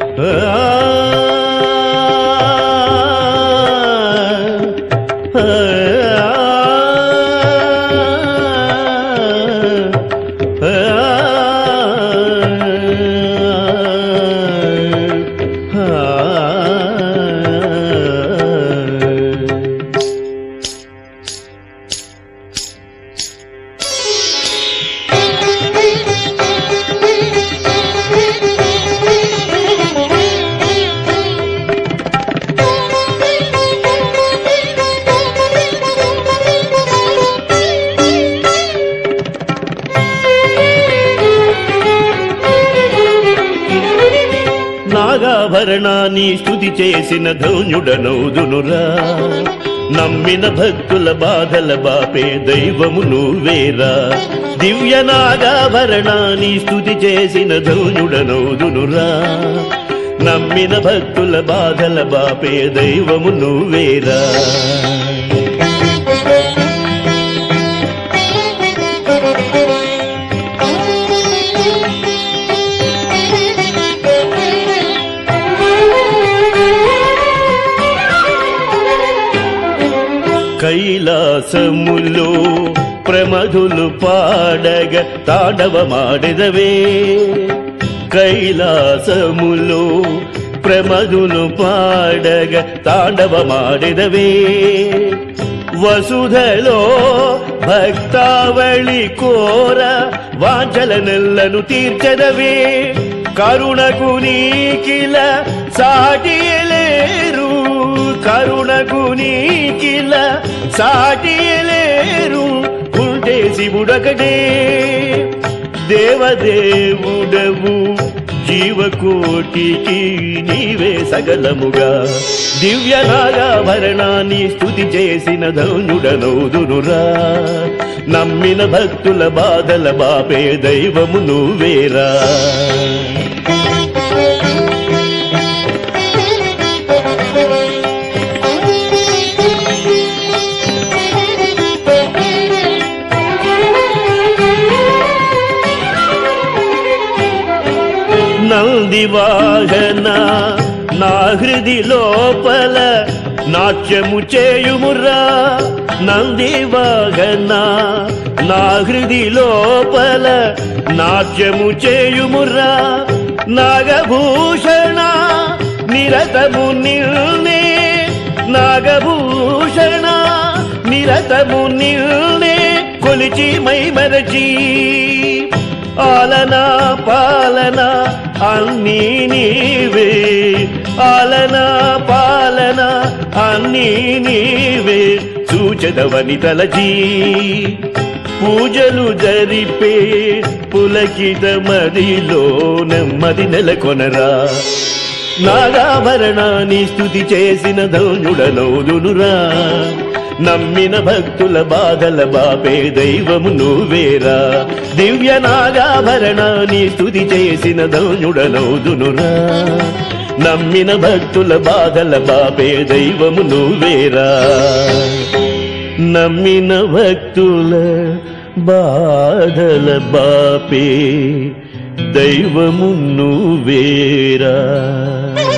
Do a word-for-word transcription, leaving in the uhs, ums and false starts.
నాగాభరణాన్ని స్తుతి చేసిన ధౌన్యుడనౌదునురా, నమ్మిన భక్తుల బాధల బాపే దైవము నువ్వేరా. దివ్య నాగాభరణాన్ని స్తుతి చేసిన ధౌన్యుడనౌదునురా, నమ్మిన భక్తుల బాధల బాపే దైవము నువ్వేరా. కైలాసములో ప్రమధులు పాడగ తాండవమాడెదవే, కైలాసములో ప్రమధులు పాడగ తాండవమాడెదవే. వసుధలో భక్తావళి కోర వాంఛల నెల్లను తీర్చెదవే. కరుణకు నీకిల సాటియలేరు, కరుణకు నీకిల సాటియలేరు. ఉంటే శివుడొకడే దేవదేవుడవు, జీవకోటికి నీవే సకలముగా. దివ్య నాగాభరణాన్ని స్తుతి చేసిన ధౌన్యుడనౌదునురా, నమ్మిన భక్తుల బాధల బాపే దైవము నువ్వేరా. నంది వాహన నా హృది లోపల నాట్యము చేయుమురా, నంది వాహన నా హృది లోపల నాట్యము చేయుమురా. నాగభూషణ నిరతము నిల్నే, నాగభూషణ నిరతము నిల్నే కొలిచి మైమరచి. ఆలనా పాలన అన్నీ నీవే, ఆలనా పాలన అన్నీ నీవే సూచదవని తలచి. పూజలు జరిపే పులకిత మదిలో నెమ్మది నెలకొనరా. నాగాభరణాన్ని స్తుతి చేసిన ధౌన్యుడనౌదునురా, నమ్మిన భక్తుల బాధల బాపే దైవము నువ్వేరా. దివ్య నాగాభరణాన్ని స్తుతి చేసిన ధౌన్యుడనౌదునురా, నమ్మిన భక్తుల బాధల బాపే దైవము నువ్వేరా. నమ్మిన భక్తుల బాధల బాపే దైవము నువ్వేరా.